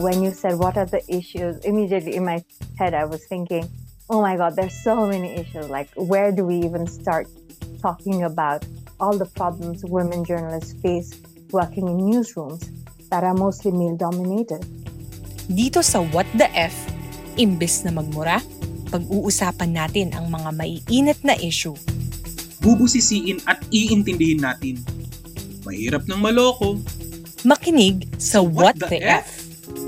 When you said what are the issues, immediately in my head I was thinking, oh my God, there's so many issues. Like, where do we even start talking about all the problems women journalists face working in newsrooms that are mostly male-dominated? Dito sa What the F, imbes na magmura, pag-uusapan natin ang mga maiinit na issue. Bubusisiin at iintindihin natin. Mahirap ng maloko. Makinig sa What the F.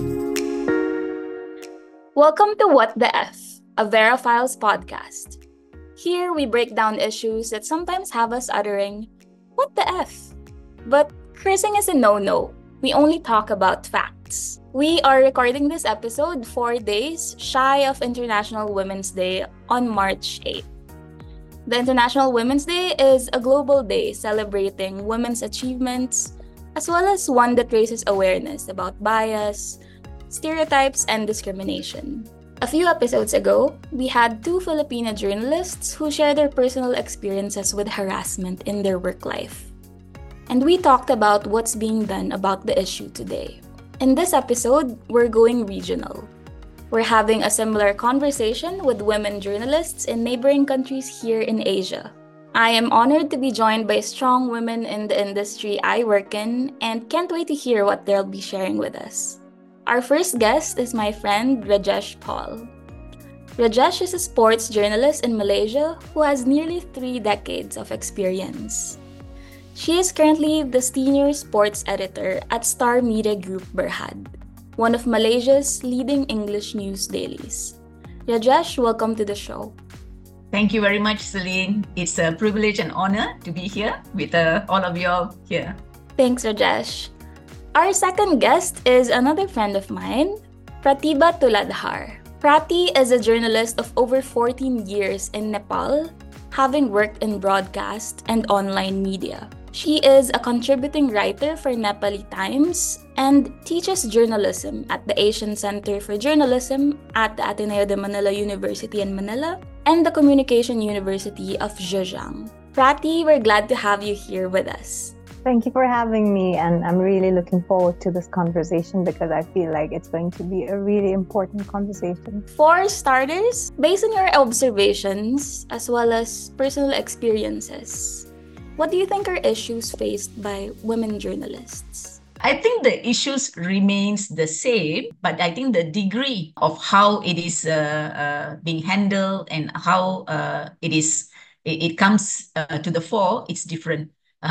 Welcome to What the F, a Verifiles podcast. Here we break down issues that sometimes have us uttering, what the F? But cursing is a no-no. We only talk about facts. We are recording this episode 4 days shy of International Women's Day on March 8th. The International Women's Day is a global day celebrating women's achievements, as well as one that raises awareness about bias, stereotypes, and discrimination. A few episodes ago, we had 2 Filipino journalists who shared their personal experiences with harassment in their work life. And we talked about what's being done about the issue today. In this episode, we're going regional. We're having a similar conversation with women journalists in neighboring countries here in Asia. I am honored to be joined by strong women in the industry I work in and can't wait to hear what they'll be sharing with us. Our first guest is my friend Rajesh Paul. Rajesh is a sports journalist in Malaysia who has nearly 3 decades of experience. She is currently the senior sports editor at Star Media Group Berhad, one of Malaysia's leading English news dailies. Rajesh, welcome to the show. Thank you very much, Celine. It's a privilege and honor to be here with all of you all here. Thanks, Rajesh. Our second guest is another friend of mine, Pratibha Tuladhar. Prati is a journalist of over 14 years in Nepal, having worked in broadcast and online media. She is a contributing writer for Nepali Times and teaches journalism at the Asian Center for Journalism at the Ateneo de Manila University in Manila and the Communication University of Zhejiang. Prati, we're glad to have you here with us. Thank you for having me, and I'm really looking forward to this conversation because I feel like it's going to be a really important conversation. For starters, based on your observations as well as personal experiences, what do you think are issues faced by women journalists? I think the issues remains the same, but I think the degree of how it is being handled and how it comes to the fore, it's different.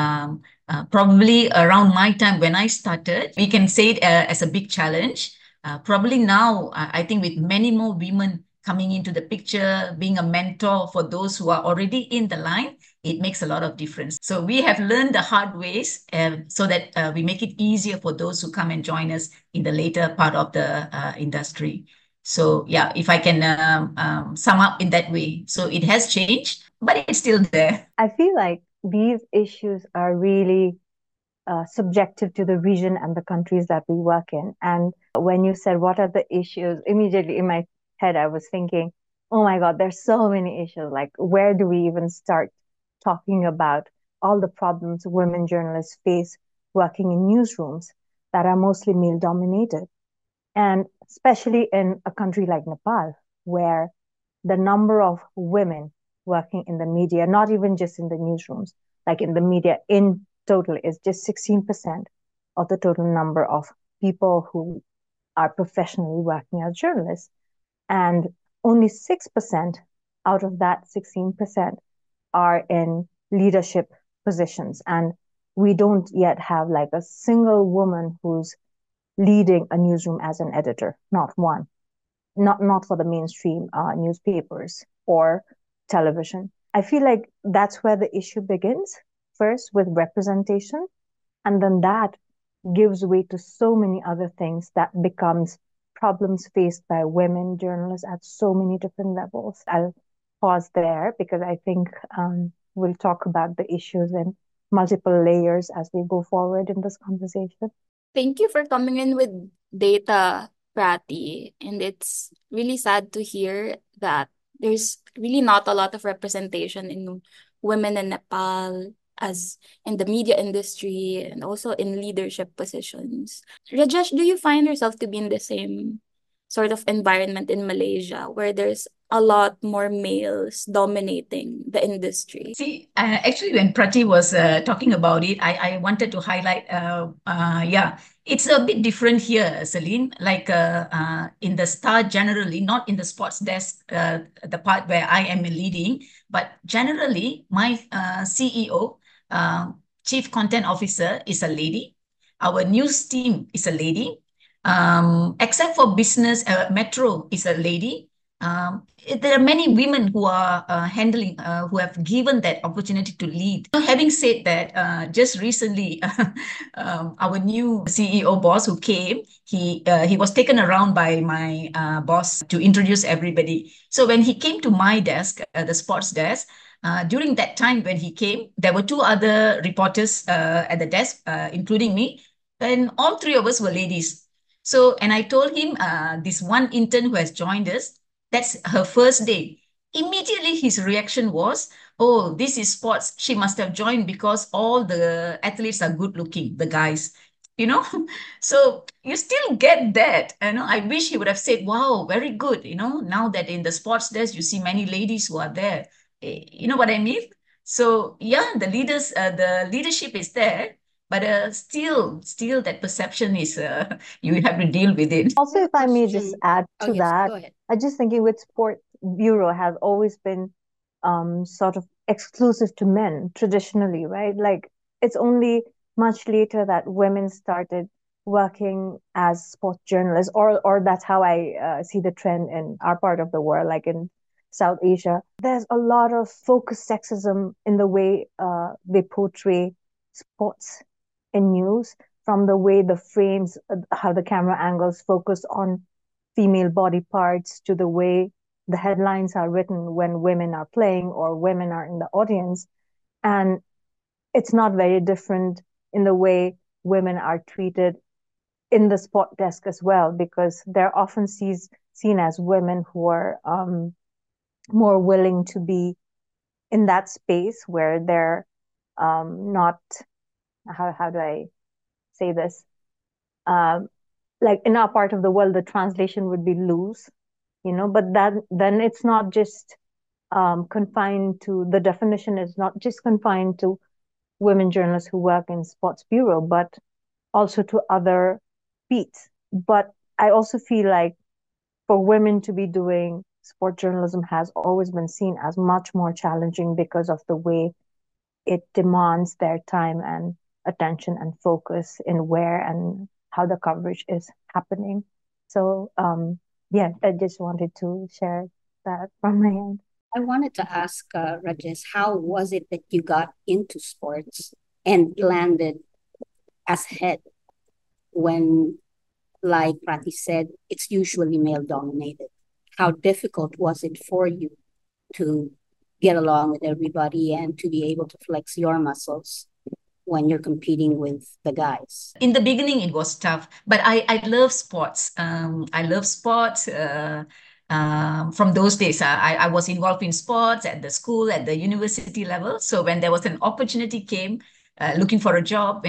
Probably around my time when I started, we can say it as a big challenge. Probably now, I think with many more women coming into the picture, being a mentor for those who are already in the line, it makes a lot of difference. So we have learned the hard ways so that we make it easier for those who come and join us in the later part of the industry. So yeah, if I can sum up in that way. So it has changed, but it's still there. I feel like these issues are really subjective to the region and the countries that we work in. And when you said, what are the issues? Immediately in my head, I was thinking, oh my God, there's so many issues. Like, where do we even start talking about all the problems women journalists face working in newsrooms that are mostly male-dominated? And especially in a country like Nepal, where the number of women working in the media, not even just in the newsrooms, like in the media in total, is just 16% of the total number of people who are professionally working as journalists. And only 6% out of that 16% are in leadership positions. And we don't yet have like a single woman who's leading a newsroom as an editor, not one, not for the mainstream newspapers or television. I feel like that's where the issue begins, first with representation, and then that gives way to so many other things that becomes problems faced by women journalists at so many different levels. I'll pause there because I think we'll talk about the issues in multiple layers as we go forward in this conversation. Thank you for coming in with data, Prati. And it's really sad to hear that there's really not a lot of representation in women in Nepal as in the media industry and also in leadership positions. Rajesh, do you find yourself to be in the same sort of environment in Malaysia where there's a lot more males dominating the industry? See, actually, when Prati was talking about it, I wanted to highlight, yeah, it's a bit different here, Celine. Like in the Star generally, not in the sports desk, the part where I am leading, but generally, my CEO, Chief Content Officer, is a lady. Our news team is a lady. Except for business, Metro is a lady. There are many women who are handling, who have given that opportunity to lead. Having said that, just recently, our new CEO boss who came, he was taken around by my boss to introduce everybody. So when he came to my desk, the sports desk, during that time when he came, there were two other reporters at the desk, including me, and all three of us were ladies. So, and I told him, this one intern who has joined us, that's her first day. Immediately, his reaction was, "Oh, this is sports. She must have joined because all the athletes are good looking, the guys." You know, so you still get that. I wish he would have said, "Wow, very good." Now that in the sports desk, you see many ladies who are there. You know what I mean? So yeah, the leadership is there, but still that perception is you have to deal with it. Also, if I may just add to yes, that, go ahead. I'm just thinking with Sport Bureau has always been sort of exclusive to men traditionally, right? Like it's only much later that women started working as sports journalists, or that's how I see the trend in our part of the world, like in South Asia. There's a lot of focused sexism in the way they portray sports in news, from the way the frames, how the camera angles focus on female body parts, to the way the headlines are written when women are playing or women are in the audience. And it's not very different in the way women are treated in the sport desk as well, because they're often seen as women who are more willing to be in that space where they're not, how do I say this? Like in our part of the world, the translation would be loose, but then it's not just confined to, the definition is not just confined to women journalists who work in Sports Bureau, but also to other beats. But I also feel like for women to be doing sport journalism has always been seen as much more challenging because of the way it demands their time and attention and focus in where and how the coverage is happening. So yeah, I just wanted to share that from my end. I wanted to ask Rajesh, how was it that you got into sports and landed as head when, like Prati said, it's usually male dominated? How difficult was it for you to get along with everybody and to be able to flex your muscles when you're competing with the guys? In the beginning, it was tough, but I love sports. I love sports. From those days, I was involved in sports at the school, at the university level. So when there was an opportunity came, looking for a job,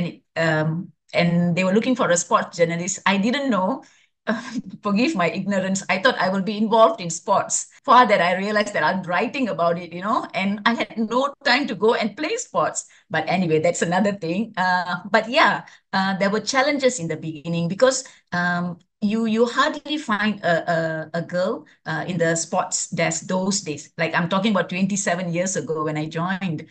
and they were looking for a sports journalist, I didn't know. Forgive my ignorance. I thought I will be involved in sports. For that, I realized that I'm writing about it, and I had no time to go and play sports. But anyway, that's another thing. But yeah, there were challenges in the beginning because you hardly find a girl in the sports desk those days. Like I'm talking about 27 years ago when I joined,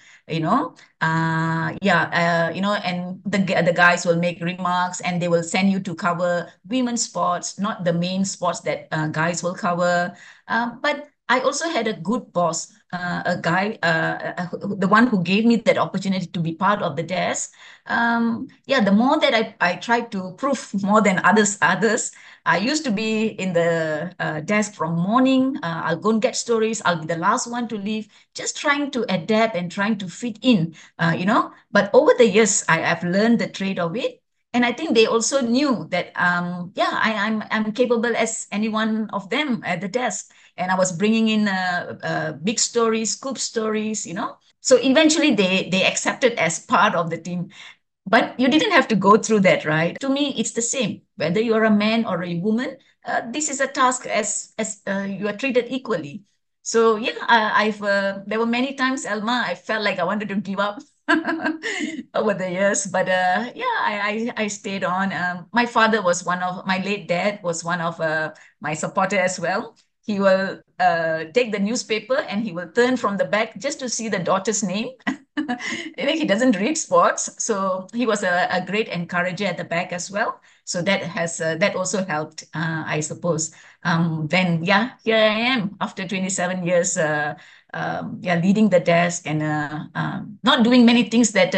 and the guys will make remarks and they will send you to cover women's sports, not the main sports that guys will cover. But I also had a good boss, a guy, the one who gave me that opportunity to be part of the desk. The more that I tried to prove more than others. I used to be in the desk from morning. I'll go and get stories. I'll be the last one to leave, just trying to adapt and trying to fit in, But over the years, I have learned the trade of it. And I think they also knew that, I'm capable as any one of them at the desk. And I was bringing in big stories, scoop stories, So eventually they accepted as part of the team. But you didn't have to go through that, right? To me, it's the same. Whether you're a man or a woman, this is a task as you are treated equally. So yeah, I've there were many times, Elma, I felt like I wanted to give up over the years, but yeah, I stayed on. My father was one of my late dad was one of my supporter as well. He will take the newspaper and he will turn from the back just to see the daughter's name. He doesn't read sports, so he was a great encourager at the back as well. So that also helped, I suppose. Then yeah, here I am after 27 years, yeah, leading the desk and not doing many things that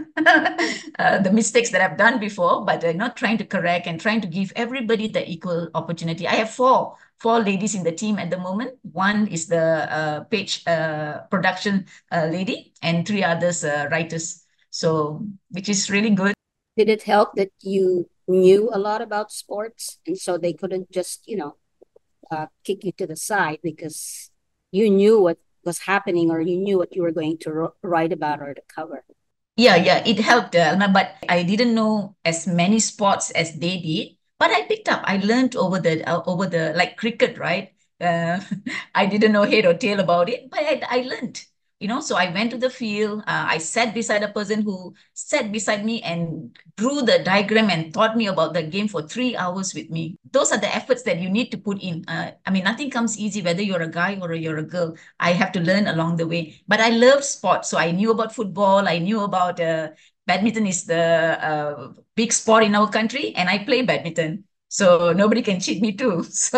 the mistakes that I've done before, but not trying to correct and trying to give everybody the equal opportunity. I have four ladies in the team at the moment. One is the page production lady, and three others writers. So, which is really good. Did it help that you knew a lot about sports, and so they couldn't just, kick you to the side because you knew what was happening, or you knew what you were going to write about or to cover? Yeah, it helped, Alma, but I didn't know as many sports as they did. But I picked up. I learned over the like cricket, right? Uh, I didn't know head or tail about it, but I learned. So I went to the field. I sat beside a person who sat beside me and drew the diagram and taught me about the game for 3 hours with me. Those are the efforts that you need to put in. I mean, nothing comes easy, whether you're a guy or you're a girl. I have to learn along the way. But I love sports. So I knew about football. I knew about badminton is the big sport in our country, and I play badminton. So nobody can cheat me too. So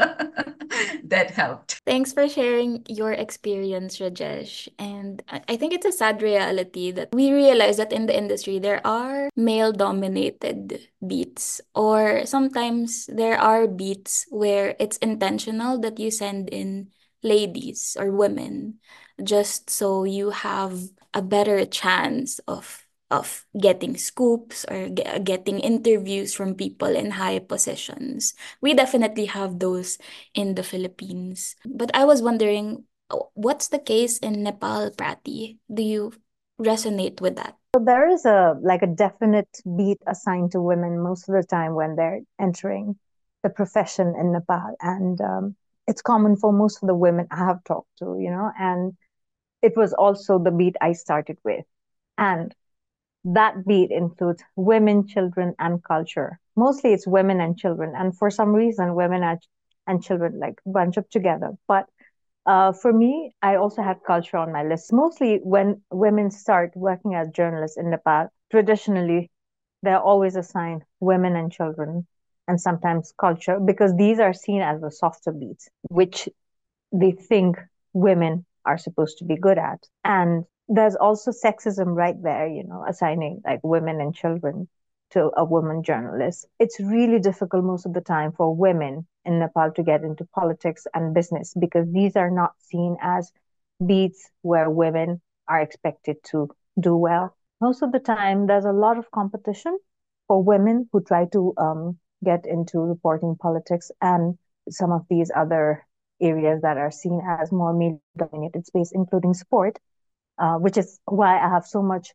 that helped. Thanks for sharing your experience, Rajesh. And I think it's a sad reality that we realize that in the industry, there are male dominated beats, or sometimes there are beats where it's intentional that you send in ladies or women just so you have a better chance of getting scoops or getting interviews from people in high positions. We definitely have those in the Philippines. But I was wondering, what's the case in Nepal, Prati? Do you resonate with that? So there is a definite beat assigned to women most of the time when they're entering the profession in Nepal, and it's common for most of the women I have talked to, and it was also the beat I started with, and that beat includes women, children, and culture. Mostly it's women and children, and for some reason, and children like bunch up together. But for me, I also had culture on my list. Mostly when women start working as journalists in Nepal, traditionally, they're always assigned women and children and sometimes culture because these are seen as the softer beats, which they think women are supposed to be good at. And there's also sexism right there, assigning like women and children to a woman journalist. It's really difficult most of the time for women in Nepal to get into politics and business because these are not seen as beats where women are expected to do well. Most of the time, there's a lot of competition for women who try to get into reporting politics and some of these other areas that are seen as more male dominated space, including sport, which is why I have so much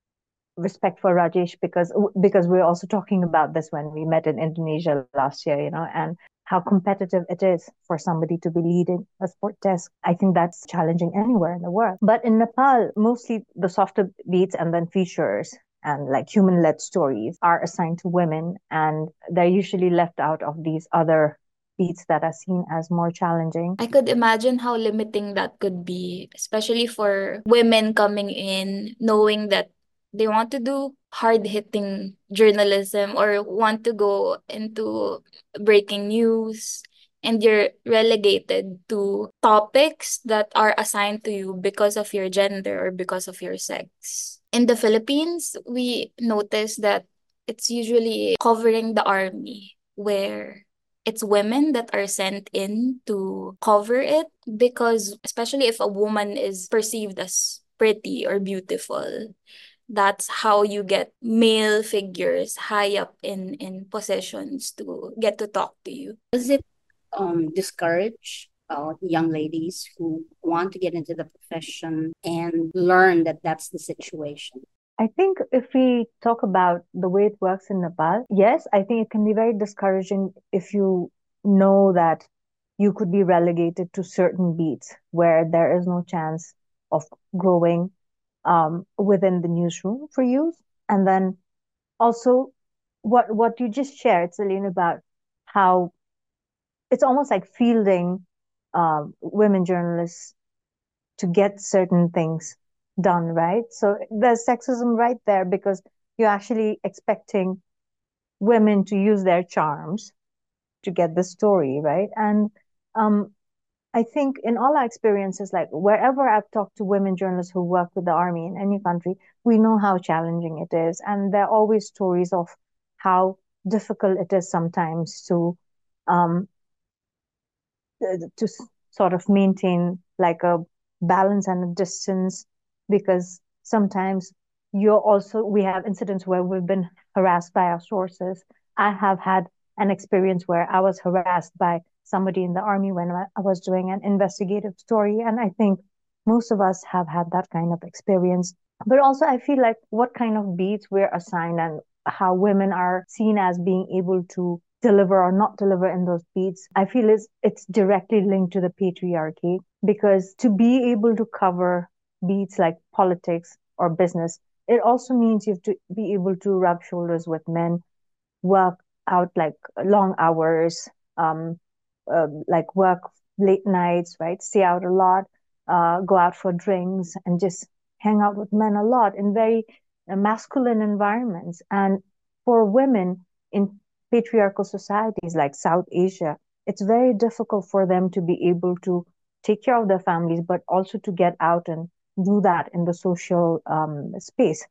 respect for Rajesh because we're also talking about this when we met in Indonesia last year, and how competitive it is for somebody to be leading a sport desk. I think that's challenging anywhere in the world. But in Nepal, mostly the softer beats and then features and like human-led stories are assigned to women, and they're usually left out of these other beats that are seen as more challenging. I could imagine how limiting that could be, especially for women coming in, knowing that they want to do hard-hitting journalism or want to go into breaking news, and you're relegated to topics that are assigned to you because of your gender or because of your sex. In the Philippines, we notice that it's usually covering the army, where it's women that are sent in to cover it, because especially if a woman is perceived as pretty or beautiful, that's how you get male figures high up in positions to get to talk to you. Does it discourage young ladies who want to get into the profession and learn that that's the situation? I think if we talk about the way it works in Nepal, yes, I think it can be very discouraging if you know that you could be relegated to certain beats where there is no chance of growing within the newsroom for you. And then also what you just shared, Celine, about how it's almost like fielding women journalists to get certain things done, right? So there's sexism right there because you're actually expecting women to use their charms to get the story, right? And um, I think in all our experiences, like wherever I've talked to women journalists who work with the army in any country, we know how challenging it is. And there are always stories of how difficult it is sometimes um, to sort of maintain like a balance and a distance because sometimes we have incidents where we've been harassed by our sources. I have had an experience where I was harassed by somebody in the army when I was doing an investigative story, and I think most of us have had that kind of experience. But also I feel like what kind of beats we're assigned and how women are seen as being able to deliver or not deliver in those beats, I feel it's directly linked to the patriarchy because to be able to cover beats like politics or business, it also means you have to be able to rub shoulders with men, work out like long hours, like work late nights, right? Stay out a lot, go out for drinks, and just hang out with men a lot in very masculine environments. And for women in patriarchal societies like South Asia, it's very difficult for them to be able to take care of their families, but also to get out and do that in the social space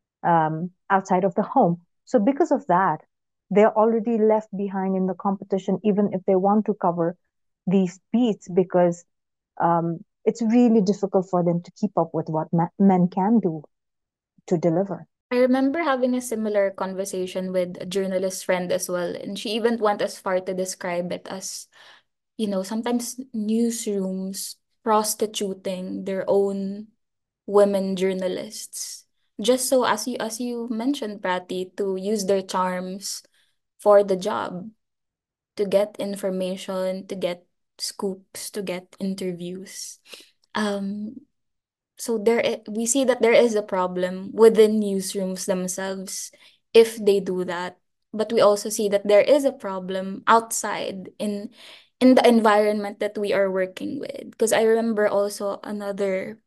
outside of the home. So, because of that, they're already left behind in the competition, even if they want to cover these beats, because it's really difficult for them to keep up with what men can do to deliver. I remember having a similar conversation with a journalist friend as well, and she even went as far to describe it as, sometimes newsrooms prostituting their own women journalists. Just so as you mentioned, Prati, to use their charms for the job, to get information, to get scoops, to get interviews. Um, so we see that there is a problem within newsrooms themselves if they do that. But we also see that there is a problem outside in the environment that we are working with. Because I remember also another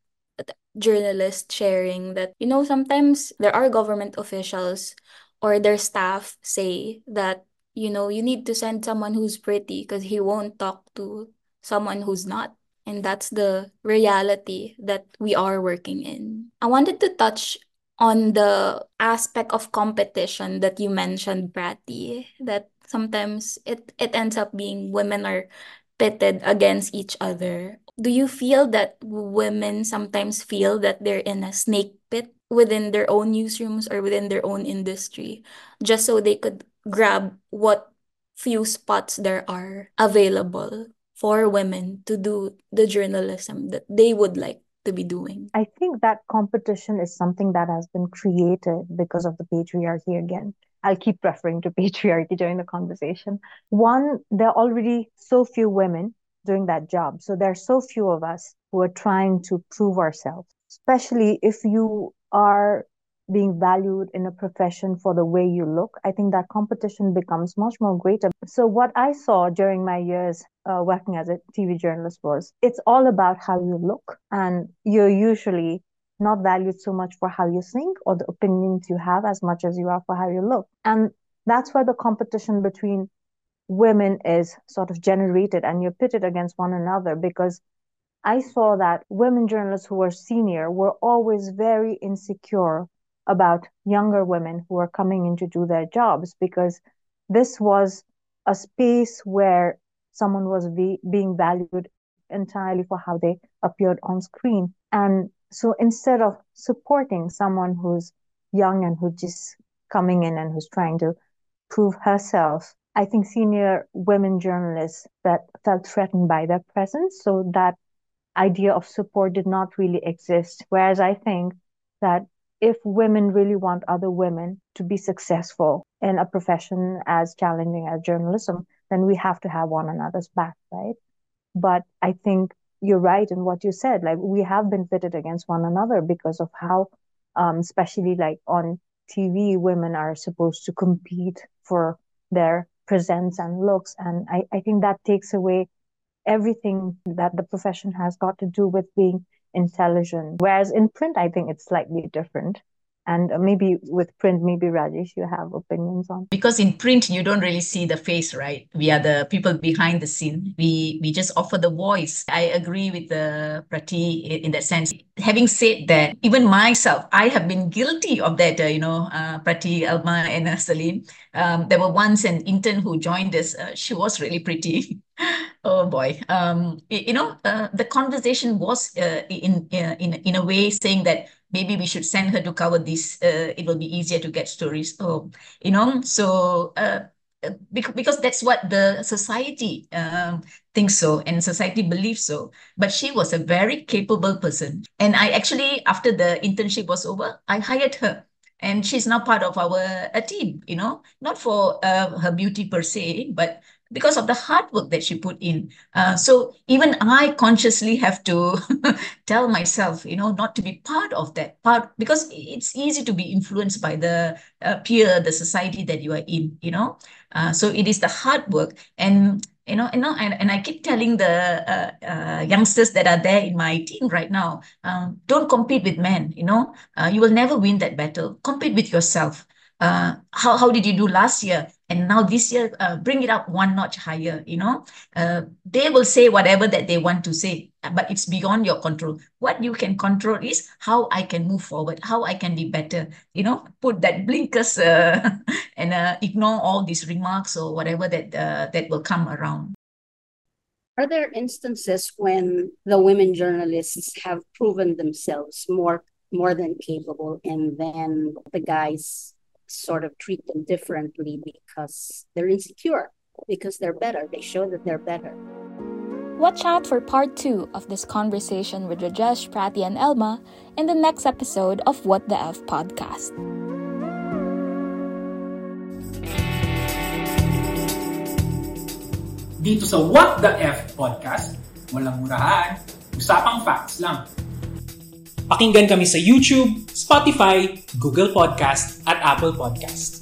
journalist sharing that, sometimes there are government officials or their staff say that, you need to send someone who's pretty because he won't talk to someone who's not. And that's the reality that we are working in. I wanted to touch on the aspect of competition that you mentioned, Prati, that sometimes it ends up being women are pitted against each other. Do you feel that women sometimes feel that they're in a snake pit within their own newsrooms or within their own industry just so they could grab what few spots there are available for women to do the journalism that they would like to be doing? I think that competition is something that has been created because of the patriarchy again. I'll keep referring to patriarchy during the conversation. One, there are already so few women doing that job. So there are so few of us who are trying to prove ourselves, especially if you are being valued in a profession for the way you look. I think that competition becomes much more greater. So what I saw during my years working as a TV journalist was it's all about how you look, and you're usually not valued so much for how you think or the opinions you have as much as you are for how you look. And that's where the competition between women is sort of generated, and you're pitted against one another because I saw that women journalists who were senior were always very insecure about younger women who were coming in to do their jobs because this was a space where someone was being valued entirely for how they appeared on screen. And so instead of supporting someone who's young and who's just coming in and who's trying to prove herself, I think, senior women journalists that felt threatened by their presence. So that idea of support did not really exist. Whereas I think that if women really want other women to be successful in a profession as challenging as journalism, then we have to have one another's back, right? But I think you're right in what you said. Like, we have been pitted against one another because of how, especially like on TV, women are supposed to compete for their presence and looks. And I think that takes away everything that the profession has got to do with being intelligent. Whereas in print, I think it's slightly different. And maybe with print, maybe Rajesh, you have opinions on. Because in print, you don't really see the face, right? We are the people behind the scene. We just offer the voice. I agree with Prati in that sense. Having said that, even myself, I have been guilty of that, Prati, Alma, and Salim. There were once an intern who joined us. She was really pretty. Oh boy. The conversation was in a way saying that maybe we should send her to cover this. It will be easier to get stories. Because that's what the society thinks so, and society believes so. But she was a very capable person. And I actually, after the internship was over, I hired her. And she's now part of our team, not for her beauty per se, but because of the hard work that she put in. So even I consciously have to tell myself, not to be part of that part, because it's easy to be influenced by the peer, the society that you are in, So it is the hard work. And I keep telling the youngsters that are there in my team right now, don't compete with men, you will never win that battle. Compete with yourself. How did you do last year? And now this year, bring it up one notch higher, They will say whatever that they want to say, but it's beyond your control. What you can control is how I can move forward, how I can be better, put that blinkers and ignore all these remarks or whatever that will come around. Are there instances when the women journalists have proven themselves more than capable, and then the guys sort of treat them differently because they're insecure, because they're better, they show that they're better? Watch out for part 2 of this conversation with Rajesh, Prati, and Elma in the next episode of What the F podcast. Dito sa What the F podcast, walang murahan, usapang facts lang. Pakinggan kami sa YouTube, Spotify, Google Podcast at Apple Podcast.